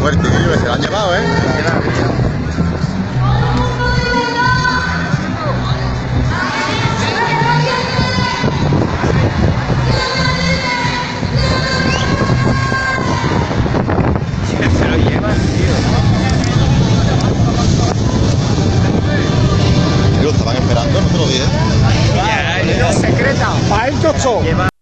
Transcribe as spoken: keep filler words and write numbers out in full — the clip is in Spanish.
fuerte, tío, que se lo han llevado, ¿eh? Se lo llevan, tío. Lo estaban esperando, no te lo dije. Ya, ya. Secreta, para el tocho.